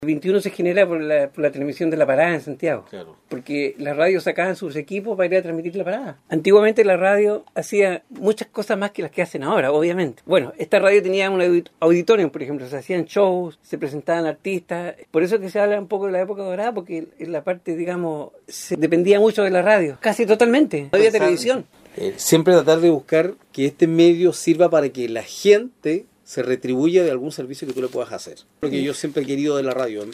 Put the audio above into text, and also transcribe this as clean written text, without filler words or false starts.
El 21 se genera por la transmisión de la parada en Santiago. Claro. Porque las radios sacaban sus equipos para ir a transmitir la parada. Antiguamente la radio hacía muchas cosas más que las que hacen ahora, obviamente. Bueno, esta radio tenía un auditorio, por ejemplo, se hacían shows, se presentaban artistas. Por eso que se habla un poco de la época dorada, porque en la parte, digamos, se dependía mucho de la radio. Casi totalmente. No había televisión. Siempre tratar de buscar que este medio sirva para que la gente se retribuya de algún servicio que tú le puedas hacer. Lo que yo siempre he querido de la radio.